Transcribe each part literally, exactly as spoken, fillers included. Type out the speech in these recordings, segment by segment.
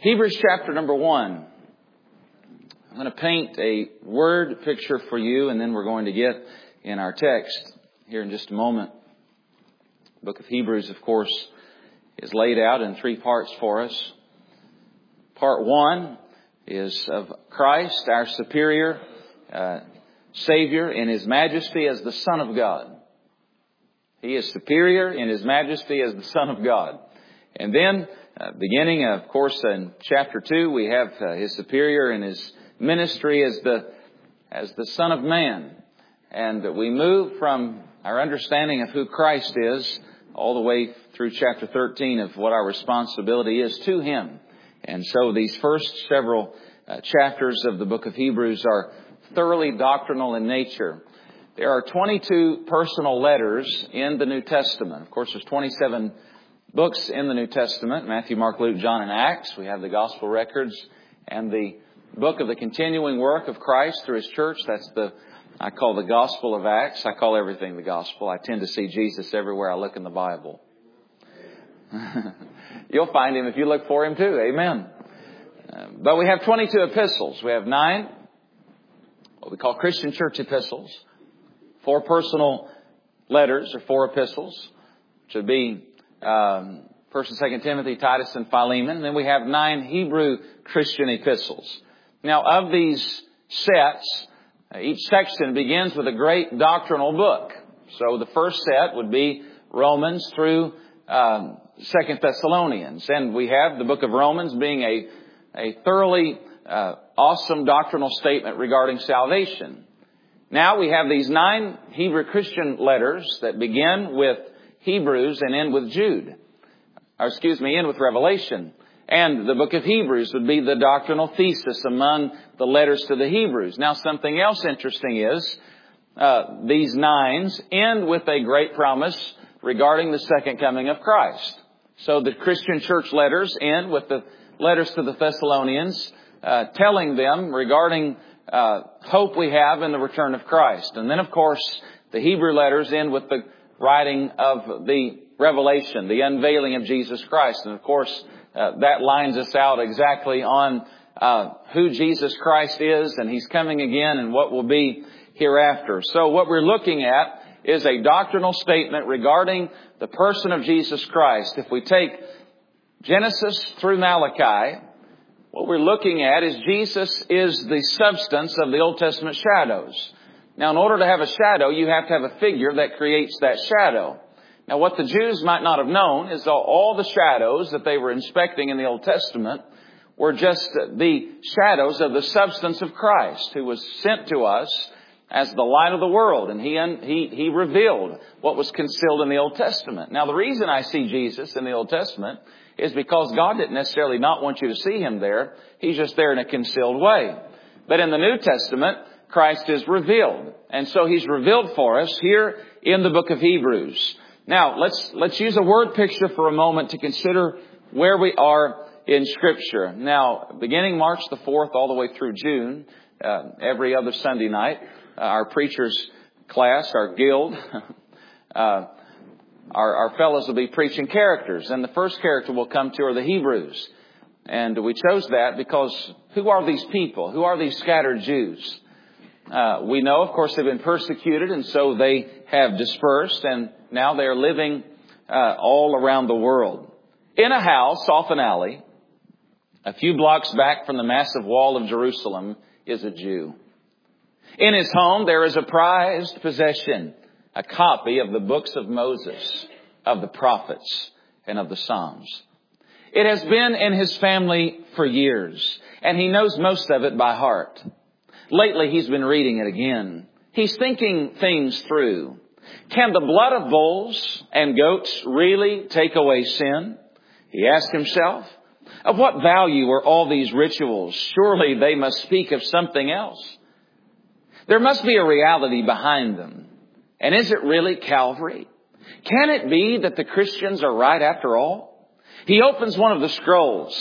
Hebrews chapter number one. I'm going to paint a word picture for you, and then we're going to get in our text here in just a moment. The book of Hebrews, of course, is laid out in three parts for us. Part one is of Christ, our superior uh, Savior, in His majesty as the Son of God. He is superior in His majesty as the Son of God. And then, uh, beginning, of course, in chapter two, we have uh, His superior in His ministry as the as the Son of Man. And we move from our understanding of who Christ is all the way through chapter thirteen of what our responsibility is to Him. And so these first several uh, chapters of the book of Hebrews are thoroughly doctrinal in nature. There are twenty-two personal letters in the New Testament. Of course, there's twenty-seven books in the New Testament: Matthew, Mark, Luke, John, and Acts. We have the gospel records and the book of the continuing work of Christ through His church. That's the, I call the Gospel of Acts. I call everything the gospel. I tend to see Jesus everywhere I look in the Bible. You'll find Him if you look for Him too. Amen. Uh, but we have twenty-two epistles. We have nine, what we call Christian church epistles. Four personal letters, or four epistles, which would be um, First and Second Timothy, Titus, and Philemon. And then we have nine Hebrew Christian epistles. Now, of these sets, each section begins with a great doctrinal book. So the first set would be Romans through um, Second Thessalonians. And we have the book of Romans being a, a thoroughly uh, awesome doctrinal statement regarding salvation. Now we have these nine Hebrew Christian letters that begin with Hebrews and end with Jude. Or excuse me, end with Revelation. And the book of Hebrews would be the doctrinal thesis among the letters to the Hebrews. Now something else interesting is uh, these nines end with a great promise regarding the second coming of Christ. So the Christian church letters end with the letters to the Thessalonians uh, telling them regarding Uh, hope we have in the return of Christ. And then, of course, the Hebrew letters end with the writing of the revelation, the unveiling of Jesus Christ. And, of course, uh, that lines us out exactly on uh, who Jesus Christ is, and He's coming again, and what will be hereafter. So what we're looking at is a doctrinal statement regarding the person of Jesus Christ. If we take Genesis through Malachi, what we're looking at is Jesus is the substance of the Old Testament shadows. Now, in order to have a shadow, you have to have a figure that creates that shadow. Now, what the Jews might not have known is all the shadows that they were inspecting in the Old Testament were just the shadows of the substance of Christ, who was sent to us as the light of the world. And he, he, he revealed what was concealed in the Old Testament. Now, the reason I see Jesus in the Old Testament is because God didn't necessarily not want you to see Him there. He's just there in a concealed way. But in the New Testament, Christ is revealed. And so He's revealed for us here in the book of Hebrews. Now, let's, let's use a word picture for a moment to consider where we are in Scripture. Now, beginning March the fourth all the way through June, uh, every other Sunday night, uh, our preachers class, our guild, uh, Our, our fellows will be preaching characters. And the first character we'll come to are the Hebrews. And we chose that because who are these people? Who are these scattered Jews? Uh, we know, of course, they've been persecuted, and so they have dispersed. And now they're living uh, all around the world. In a house off an alley, a few blocks back from the massive wall of Jerusalem, is a Jew. In his home, there is a prized possession, a copy of the books of Moses, of the prophets, and of the Psalms. It has been in his family for years, and he knows most of it by heart. Lately, he's been reading it again. He's thinking things through. Can the blood of bulls and goats really take away sin? He asked himself. Of what value are all these rituals? Surely they must speak of something else. There must be a reality behind them. And is it really Calvary? Can it be that the Christians are right after all? He opens one of the scrolls.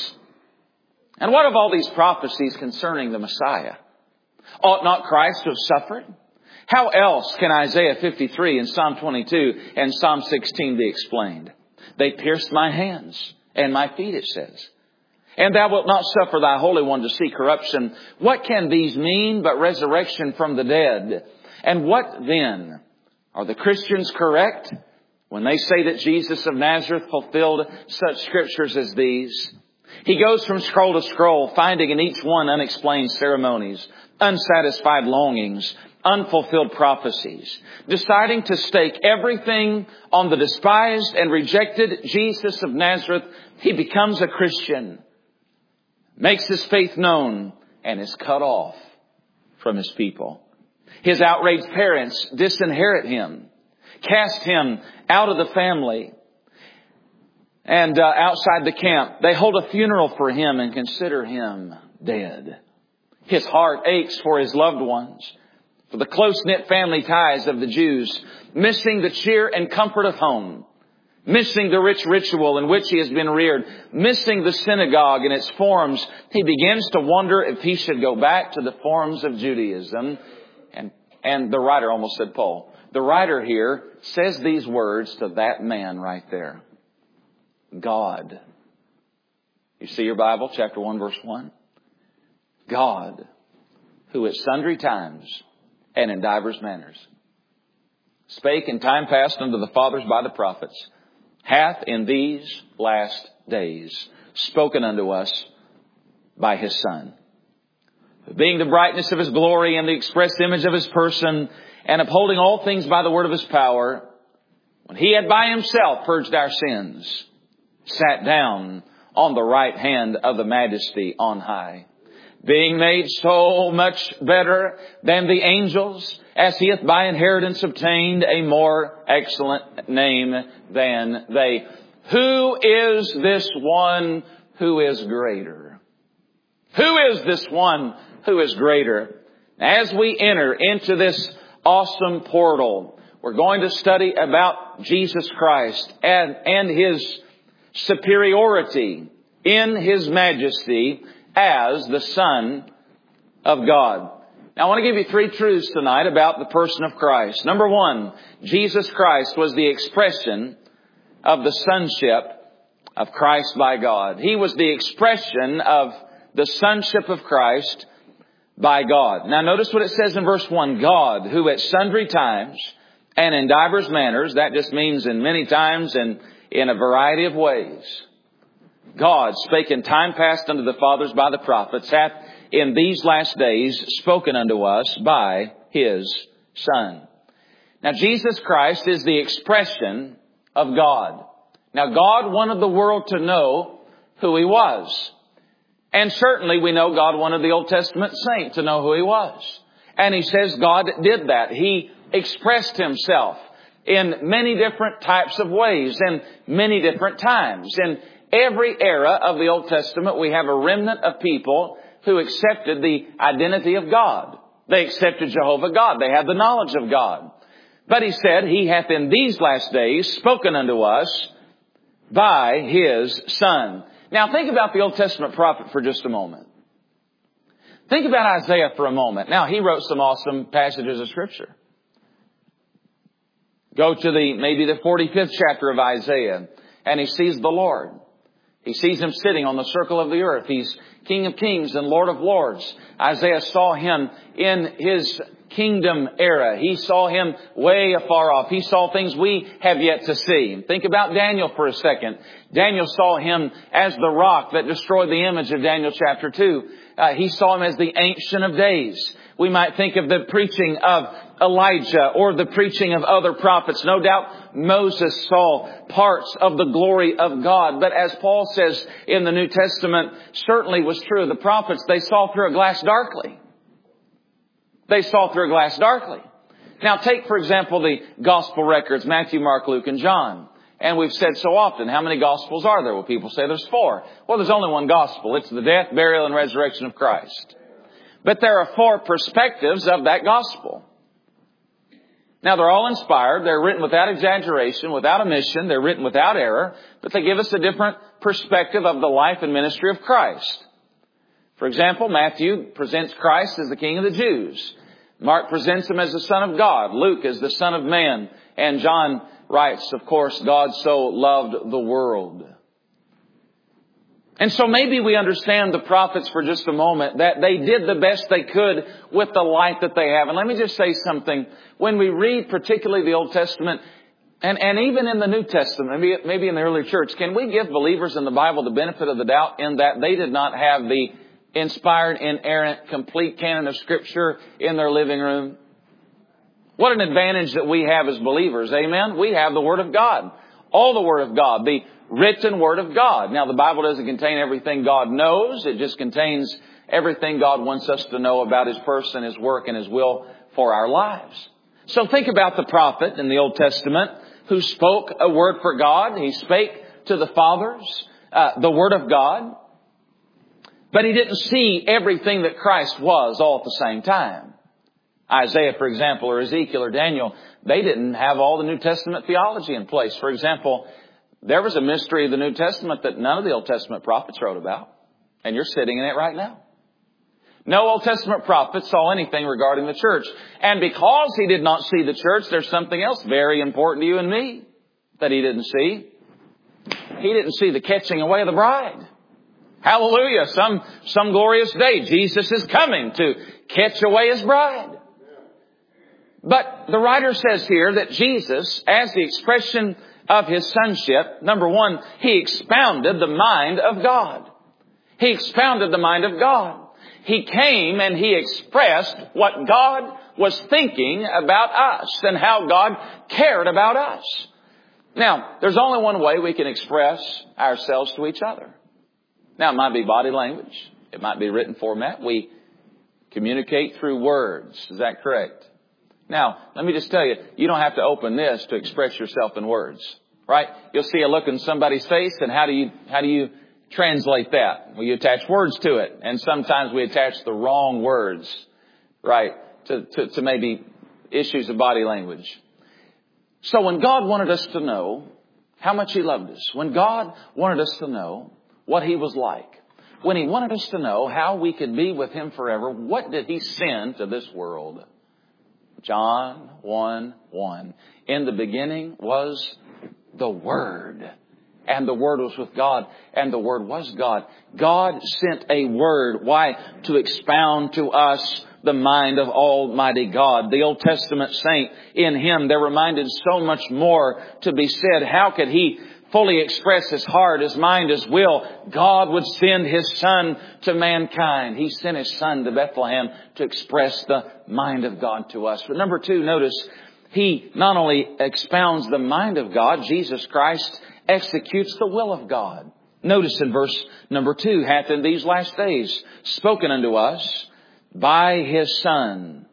And what of all these prophecies concerning the Messiah? Ought not Christ to have suffered? How else can Isaiah fifty-three and Psalm twenty-two and Psalm sixteen be explained? They pierced my hands and my feet, it says. And thou wilt not suffer thy Holy One to see corruption. What can these mean but resurrection from the dead? And what then? Are the Christians correct when they say that Jesus of Nazareth fulfilled such scriptures as these? He goes from scroll to scroll, finding in each one unexplained ceremonies, unsatisfied longings, unfulfilled prophecies, deciding to stake everything on the despised and rejected Jesus of Nazareth. He becomes a Christian, makes his faith known, and is cut off from his people. His outraged parents disinherit him, cast him out of the family, and uh, outside the camp. They hold a funeral for him and consider him dead. His heart aches for his loved ones, for the close-knit family ties of the Jews, missing the cheer and comfort of home, missing the rich ritual in which he has been reared, missing the synagogue and its forms. He begins to wonder if he should go back to the forms of Judaism. And, and the writer almost said Paul. The writer here says these words to that man right there. God. You see your Bible, chapter one, verse one? God, who at sundry times and in divers manners spake in time past unto the fathers by the prophets, hath in these last days spoken unto us by His Son, who being the brightness of His glory and the express image of His person, and upholding all things by the word of His power, when He had by Himself purged our sins, sat down on the right hand of the Majesty on high, being made so much better than the angels, as He hath by inheritance obtained a more excellent name than they. Who is this one who is greater? Who is this one who is greater? As we enter into this awesome portal, we're going to study about Jesus Christ and, and His superiority in His majesty as the Son of God. Now I want to give you three truths tonight about the person of Christ. Number one, Jesus Christ was the expression of the sonship of Christ by God. He was the expression of the sonship of Christ by God. Now notice what it says in verse one. God, who at sundry times and in divers manners, that just means in many times and in a variety of ways, God spake in time past unto the fathers by the prophets, hath in these last days spoken unto us by His Son. Now Jesus Christ is the expression of God. Now God wanted the world to know who He was. And certainly we know God wanted the Old Testament saint to know who He was. And He says God did that. He expressed Himself in many different types of ways and many different times. In every era of the Old Testament, we have a remnant of people who accepted the identity of God. They accepted Jehovah God. They had the knowledge of God. But He said, He hath in these last days spoken unto us by His Son. Now think about the Old Testament prophet for just a moment. Think about Isaiah for a moment. Now he wrote some awesome passages of Scripture. Go to the, maybe the forty-fifth chapter of Isaiah, and he sees the Lord. He sees Him sitting on the circle of the earth. He's King of Kings and Lord of Lords. Isaiah saw Him in His kingdom era. He saw Him way afar off. He saw things we have yet to see. Think about Daniel for a second. Daniel saw Him as the rock that destroyed the image of Daniel chapter two. Uh, he saw Him as the Ancient of Days. We might think of the preaching of Elijah or the preaching of other prophets. No doubt Moses saw parts of the glory of God. But as Paul says in the New Testament, certainly was true of the prophets, they saw through a glass darkly. They saw through a glass darkly. Now take, for example, the gospel records, Matthew, Mark, Luke, and John. And we've said so often, how many gospels are there? Well, people say there's four. Well, there's only one gospel. It's the death, burial, and resurrection of Christ. But there are four perspectives of that gospel. Now, they're all inspired. They're written without exaggeration, without omission. They're written without error. But they give us a different perspective of the life and ministry of Christ. For example, Matthew presents Christ as the King of the Jews. Mark presents Him as the Son of God. Luke as the Son of Man. And John writes, of course, God so loved the world And so maybe we understand the prophets for just a moment, that they did the best they could with the light that they have. And let me just say something. When we read particularly the Old Testament, and, and even in the New Testament, maybe, maybe in the early church, can we give believers in the Bible the benefit of the doubt in that they did not have the inspired, inerrant, complete canon of Scripture in their living room? What an advantage that we have as believers. Amen? We have the Word of God. All the Word of God. The written Word of God. Now, the Bible doesn't contain everything God knows. It just contains everything God wants us to know about His person, His work, and His will for our lives. So think about the prophet in the Old Testament who spoke a word for God. He spake to the fathers uh, the Word of God. But he didn't see everything that Christ was all at the same time. Isaiah, for example, or Ezekiel or Daniel, they didn't have all the New Testament theology in place. For example, there was a mystery of the New Testament that none of the Old Testament prophets wrote about. And you're sitting in it right now. No Old Testament prophet saw anything regarding the church. And because he did not see the church, there's something else very important to you and me that he didn't see. He didn't see the catching away of the bride. Hallelujah. Some, some glorious day, Jesus is coming to catch away His bride. But the writer says here that Jesus, as the expression of His sonship, number one, He expounded the mind of God. He expounded the mind of God. He came and He expressed what God was thinking about us and how God cared about us. Now, there's only one way we can express ourselves to each other. Now, it might be body language. It might be written format. We communicate through words. Is that correct? Now, let me just tell you, you don't have to open this to express yourself in words, right? You'll see a look in somebody's face, and how do you, how do you translate that? Well, you attach words to it, and sometimes we attach the wrong words, right, to, to, to maybe issues of body language. So when God wanted us to know how much He loved us, when God wanted us to know what He was like, when He wanted us to know how we could be with Him forever, what did He send to this world? John one one. In the beginning was the Word. And the Word was with God. And the Word was God. God sent a Word. Why? To expound to us the mind of Almighty God. The Old Testament saint, in Him, there reminded so much more to be said. How could He fully express His heart, His mind, His will? God would send His Son to mankind. He sent His Son to Bethlehem to express the mind of God to us. But number two, notice, He not only expounds the mind of God, Jesus Christ executes the will of God. Notice in verse number two, hath in these last days spoken unto us by His Son,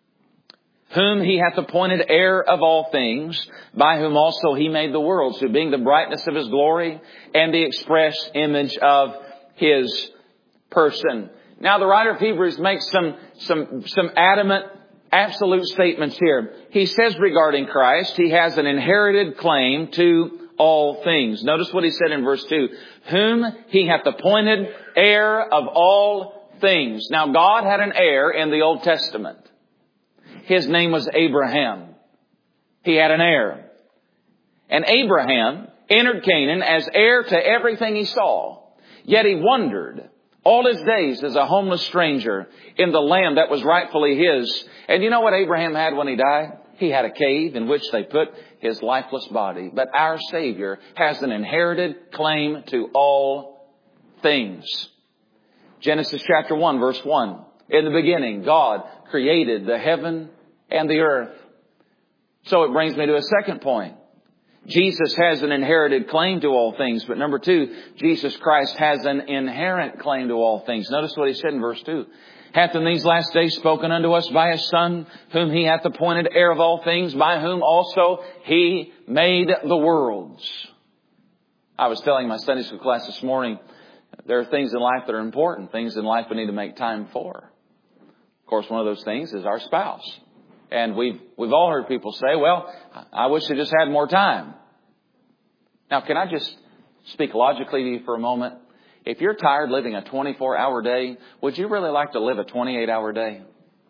whom He hath appointed heir of all things, by whom also He made the worlds, who being the brightness of His glory and the express image of His person. Now the writer of Hebrews makes some, some, some adamant, absolute statements here. He says regarding Christ, He has an inherited claim to all things. Notice what he said in verse two. Whom He hath appointed heir of all things. Now God had an heir in the Old Testament. His name was Abraham. He had an heir. And Abraham entered Canaan as heir to everything he saw. Yet he wandered all his days as a homeless stranger in the land that was rightfully his. And you know what Abraham had when he died? He had a cave in which they put his lifeless body. But our Savior has an inherited claim to all things. Genesis chapter one, verse one. In the beginning, God created the heaven and the earth. So it brings me to a second point. Jesus has an inherited claim to all things. But number two, Jesus Christ has an inherent claim to all things. Notice what he said in verse two. Hath in these last days spoken unto us by His Son, whom He hath appointed heir of all things, by whom also He made the worlds. I was telling my Sunday school class this morning, there are things in life that are important, things in life we need to make time for. Of course, one of those things is our spouse. And we've, we've all heard people say, well, I wish I just had more time. Now, can I just speak logically to you for a moment? If you're tired living a twenty-four hour day, would you really like to live a twenty-eight hour day?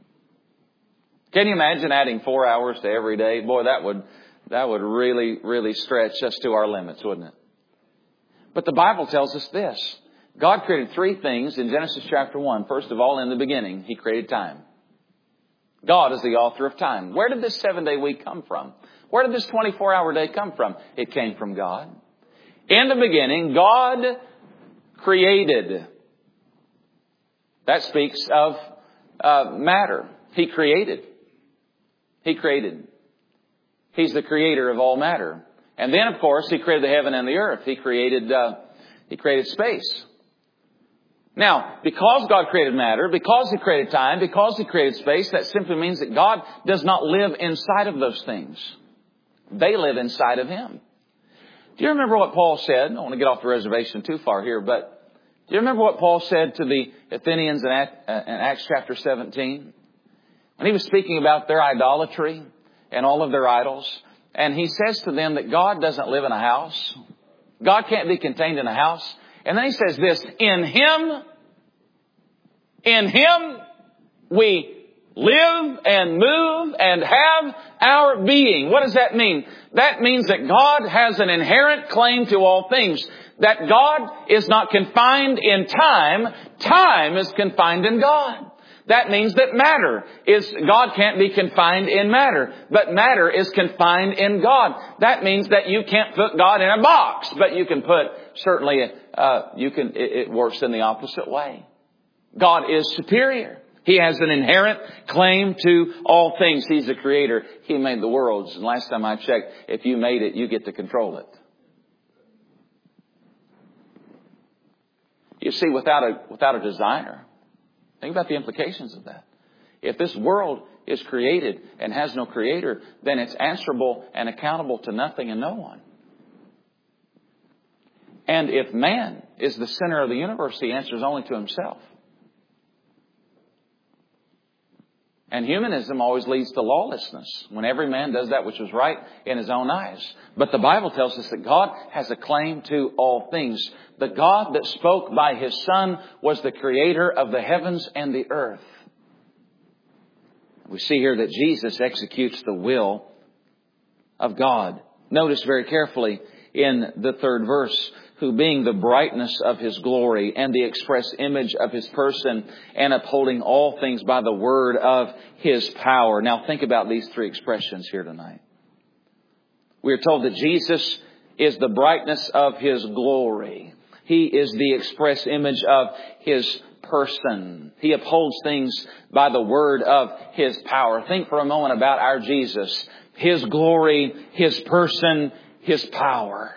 Can you imagine adding four hours to every day? Boy, that would, that would really, really stretch us to our limits, wouldn't it? But the Bible tells us this, God created three things in Genesis chapter one. First of all, in the beginning, He created time. God is the author of time. Where did this seven-day week come from? Where did this twenty-four hour day come from? It came from God. In the beginning, God created. That speaks of uh, matter. He created. He created. He's the creator of all matter. And then, of course, He created the heaven and the earth. He created, uh, He created space. Now, because God created matter, because He created time, because He created space, that simply means that God does not live inside of those things. They live inside of Him. Do you remember what Paul said? I don't want to get off the reservation too far here, but do you remember what Paul said to the Athenians in Acts chapter seventeen? When he was speaking about their idolatry and all of their idols, and he says to them that God doesn't live in a house. God can't be contained in a house. And then he says this, in Him, in Him we live and move and have our being. What does that mean? That means that God has an inherent claim to all things. That God is not confined in time. Time is confined in God. That means that matter is, God can't be confined in matter, but matter is confined in God. That means that you can't put God in a box, but you can put, certainly, uh, you can, it, it works in the opposite way. God is superior. He has an inherent claim to all things. He's the creator. He made the worlds. And last time I checked, if you made it, you get to control it. You see, without a, without a designer, think about the implications of that. If this world is created and has no creator, then it's answerable and accountable to nothing and no one. And if man is the center of the universe, he answers only to himself. And humanism always leads to lawlessness, when every man does that which is right in his own eyes. But the Bible tells us that God has a claim to all things. The God that spoke by His Son was the creator of the heavens and the earth. We see here that Jesus executes the will of God. Notice very carefully in the third verse, who being the brightness of His glory and the express image of His person and upholding all things by the word of His power. Now think about these three expressions here tonight. We are told that Jesus is the brightness of His glory. He is the express image of His person. He upholds things by the word of His power. Think for a moment about our Jesus. His glory, His person, His power.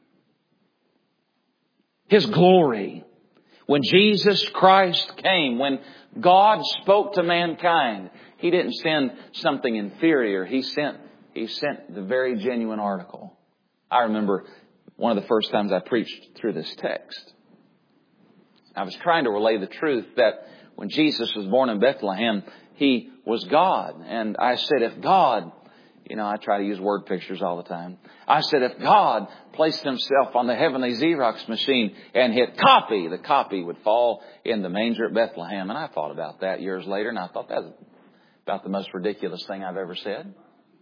His glory. When Jesus Christ came, when God spoke to mankind, He didn't send something inferior. He sent, He sent the very genuine article. I remember one of the first times I preached through this text. I was trying to relay the truth that when Jesus was born in Bethlehem, He was God. And I said, if God, you know, I try to use word pictures all the time. I said, if God placed Himself on the heavenly Xerox machine and hit copy, the copy would fall in the manger at Bethlehem. And I thought about that years later, and I thought that was about the most ridiculous thing I've ever said.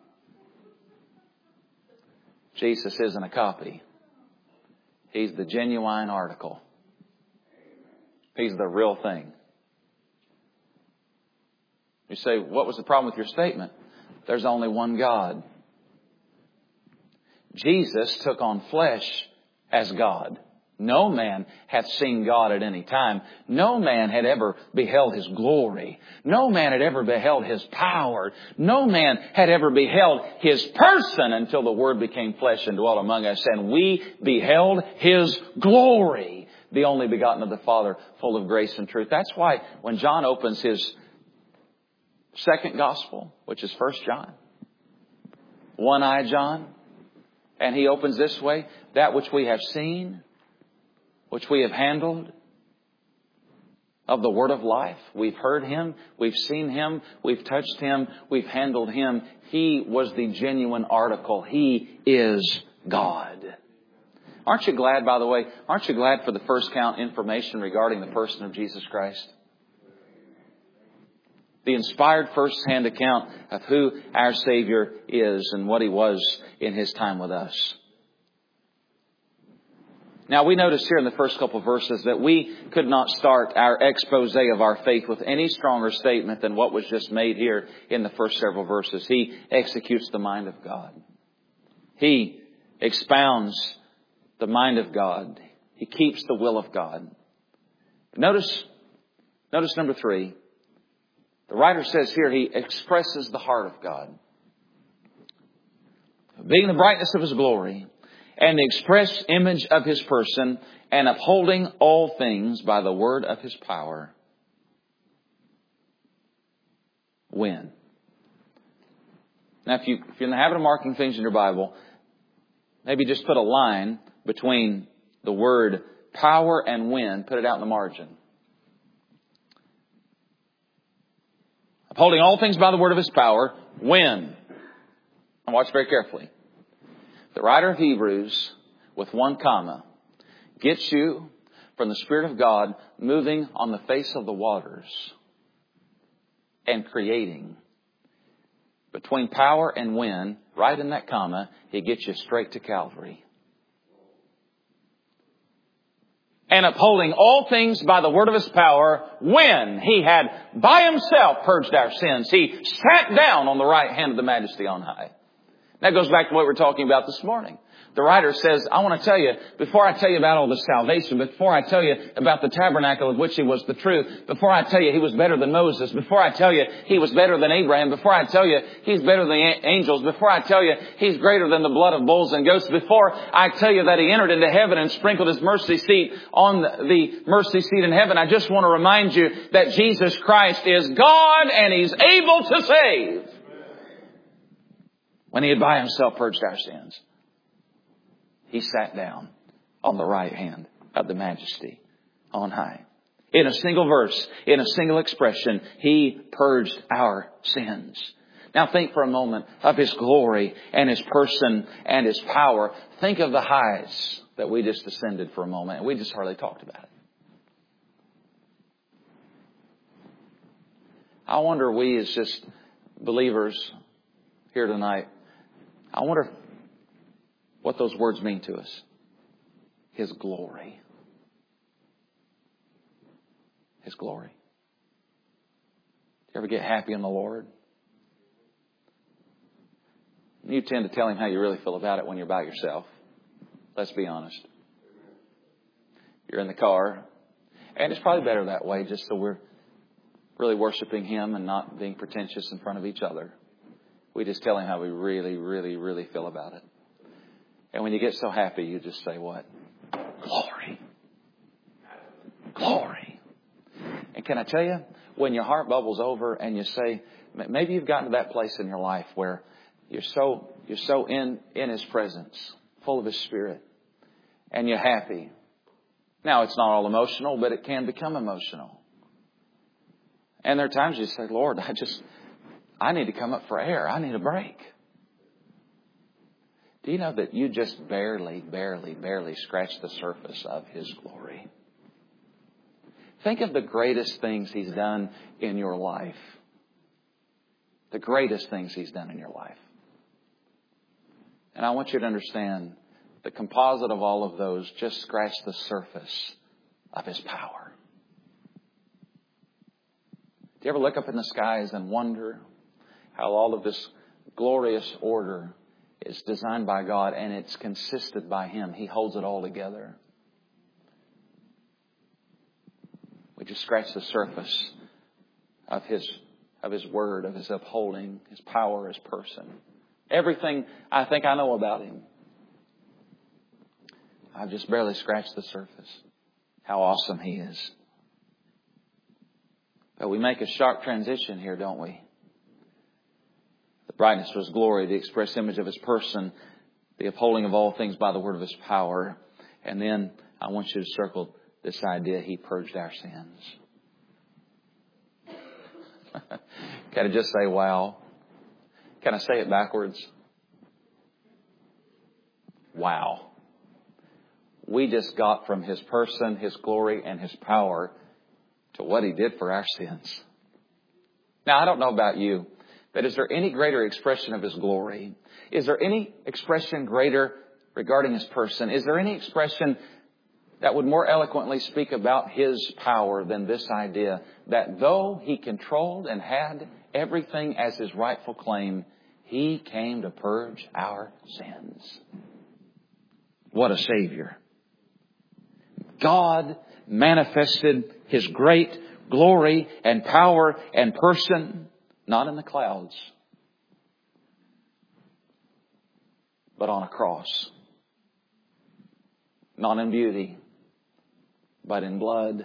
Jesus isn't a copy. He's the genuine article. He's the real thing. You say, what was the problem with your statement? There's only one God. Jesus took on flesh as God. No man hath seen God at any time. No man had ever beheld His glory. No man had ever beheld His power. No man had ever beheld His person until the Word became flesh and dwelt among us. And we beheld His glory, the only begotten of the Father, full of grace and truth. That's why when John opens his second gospel, which is First John, one-eyed John, and he opens this way, that which we have seen, which we have handled of the word of life. We've heard Him, we've seen Him, we've touched Him, we've handled Him. He was the genuine article. He is God. Aren't you glad, by the way, aren't you glad for the first count information regarding the person of Jesus Christ? The inspired first-hand account of who our Savior is and what He was in His time with us. Now, we notice here in the first couple of verses that we could not start our expose of our faith with any stronger statement than what was just made here in the first several verses. He executes the mind of God. He expounds the mind of God. He keeps the will of God. Notice, notice number three. The writer says here he expresses the heart of God. Being the brightness of His glory and the express image of His person, and upholding all things by the word of His power. When? Now, if, you, if you're in the habit of marking things in your Bible, maybe just put a line between the word power and when. Put it out in the margin. Upholding all things by the word of His power. When? And watch very carefully. The writer of Hebrews, with one comma, gets you from the Spirit of God moving on the face of the waters and creating. Between power and when, right in that comma, He gets you straight to Calvary. And upholding all things by the word of His power, when He had by Himself purged our sins, He sat down on the right hand of the Majesty on high. That goes back to what we were talking about this morning. The writer says, I want to tell you, before I tell you about all this salvation, before I tell you about the tabernacle of which He was the truth, before I tell you He was better than Moses, before I tell you He was better than Abraham, before I tell you He's better than the angels, before I tell you He's greater than the blood of bulls and goats, before I tell you that He entered into heaven and sprinkled His mercy seat on the mercy seat in heaven, I just want to remind you that Jesus Christ is God and He's able to save. When He had by Himself purged our sins, He sat down on the right hand of the Majesty on high. In a single verse, in a single expression, He purged our sins. Now think for a moment of His glory and His person and His power. Think of the highs that we just ascended for a moment, and we just hardly talked about it. I wonder, we as just believers here tonight, I wonder what those words mean to us. His glory. His glory. Do you ever get happy in the Lord? You tend to tell Him how you really feel about it when you're by yourself. Let's be honest. You're in the car. And it's probably better that way, just so we're really worshiping Him and not being pretentious in front of each other. We just tell Him how we really, really, really feel about it. And when you get so happy, you just say what? Glory. Glory. And can I tell you, when your heart bubbles over and you say, maybe you've gotten to that place in your life where you're so, you're so in, in His presence, full of His Spirit, and you're happy. Now, it's not all emotional, but it can become emotional. And there are times you say, Lord, I just, I need to come up for air. I need a break. Do you know that you just barely, barely, barely scratched the surface of His glory? Think of the greatest things He's done in your life. The greatest things He's done in your life. And I want you to understand, the composite of all of those just scratched the surface of His power. Do you ever look up in the skies and wonder how all of this glorious order is designed by God and it's consisted by Him? He holds it all together. We just scratch the surface of His, of His word, of His upholding, His power, His person. Everything I think I know about Him, I've just barely scratched the surface. How awesome He is. But we make a sharp transition here, don't we? The brightness of His glory, the express image of His person, the upholding of all things by the word of His power. And then I want you to circle this idea, He purged our sins. Can I just say, wow? Can I say it backwards? Wow. We just got from His person, His glory, and His power to what He did for our sins. Now, I don't know about you, but is there any greater expression of His glory? Is there any expression greater regarding His person? Is there any expression that would more eloquently speak about His power than this idea that though He controlled and had everything as His rightful claim, He came to purge our sins. What a Savior. God manifested His great glory and power and person, not in the clouds, but on a cross. Not in beauty, but in blood.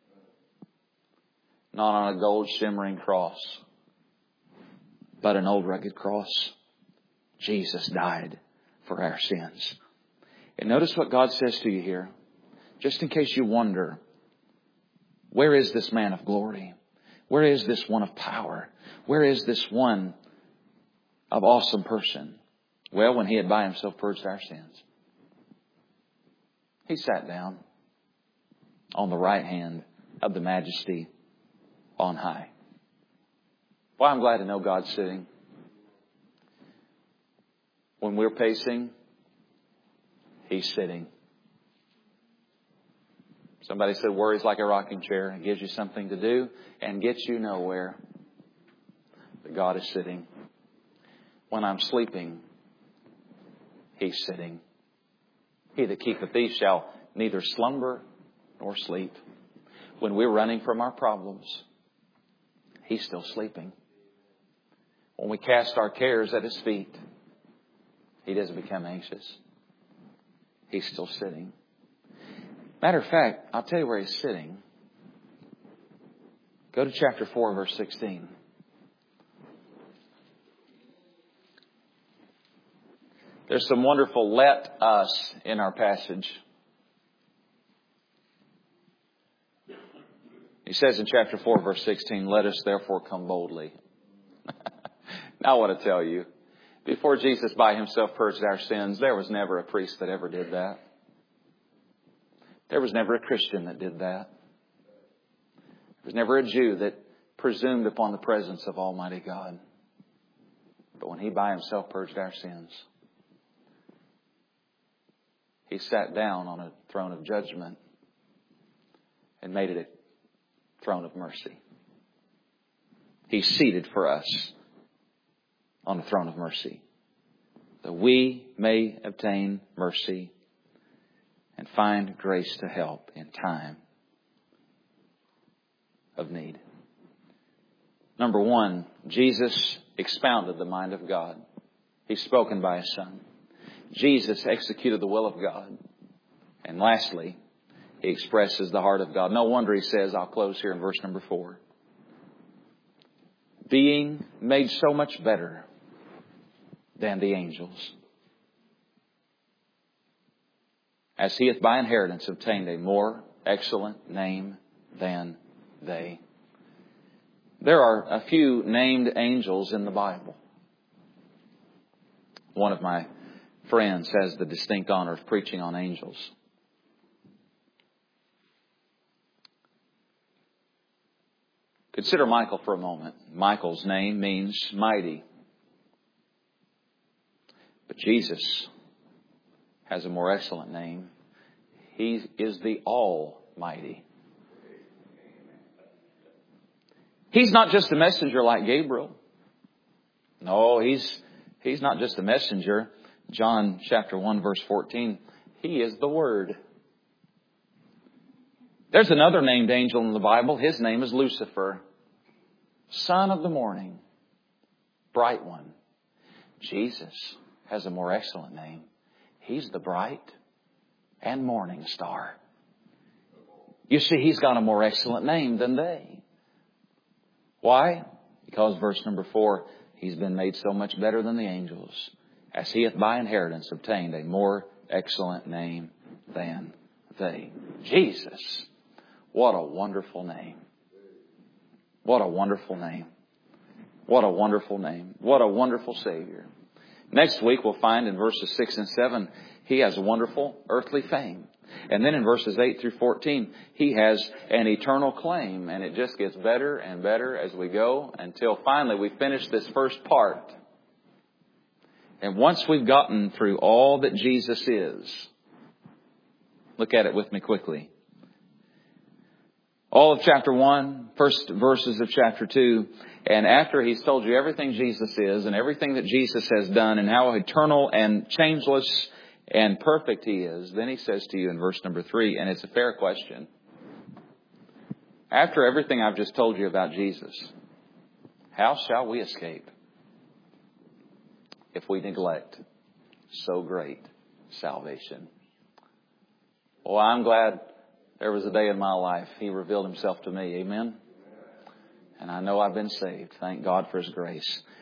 Not on a gold shimmering cross, but an old rugged cross. Jesus died for our sins. And notice what God says to you here. Just in case you wonder, where is this man of glory? Where is this one of power? Where is this one of awesome person? Well, when He had by Himself purged our sins, He sat down on the right hand of the Majesty on high. Well, I'm glad to know God's sitting. When we're pacing, He's sitting. Somebody said worry's like a rocking chair. It gives you something to do and gets you nowhere. But God is sitting. When I'm sleeping, He's sitting. He that keepeth thee shall neither slumber nor sleep. When we're running from our problems, He's still sleeping. When we cast our cares at His feet, He doesn't become anxious. He's still sitting. Matter of fact, I'll tell you where He's sitting. Go to chapter four, verse sixteen. There's some wonderful let us in our passage. He says in chapter four, verse sixteen, let us therefore come boldly. Now I want to tell you, before Jesus by Himself purged our sins, there was never a priest that ever did that. There was never a Christian that did that. There was never a Jew that presumed upon the presence of Almighty God. But when He by Himself purged our sins, He sat down on a throne of judgment and made it a throne of mercy. He's seated for us on the throne of mercy, that we may obtain mercy and find grace to help in time of need. Number one, Jesus expounded the mind of God. He's spoken by His Son. Jesus executed the will of God. And lastly, He expresses the heart of God. No wonder He says, I'll close here in verse number four, being made so much better than the angels, as He hath by inheritance obtained a more excellent name than they. There are a few named angels in the Bible. One of my friends has the distinct honor of preaching on angels. Consider Michael for a moment. Michael's name means mighty. But Jesus has a more excellent name. He is the Almighty. He's not just a messenger like Gabriel. No, he's he's not just a messenger. John chapter one verse fourteen. He is the Word. There's another named angel in the Bible. His name is Lucifer. Son of the morning. Bright one. Jesus has a more excellent name. He's the bright and morning star. You see, He's got a more excellent name than they. Why? Because verse number four, He's been made so much better than the angels, as He hath by inheritance obtained a more excellent name than they. Jesus. What a wonderful name. What a wonderful name. What a wonderful name. What a wonderful Savior. Next week we'll find in verses six and seven, He has a wonderful earthly fame. And then in verses eight through fourteen, He has an eternal claim. And it just gets better and better as we go until finally we finish this first part. And once we've gotten through all that Jesus is, Look at it with me quickly. All of chapter one, first verses of chapter two. And after he's told you everything Jesus is and everything that Jesus has done and how eternal and changeless and perfect he is, then he says to you in verse number three, and it's a fair question. After everything I've just told you about Jesus, how shall we escape if we neglect so great salvation? Well, I'm glad there was a day in my life He revealed Himself to me. Amen. And I know I've been saved. Thank God for His grace.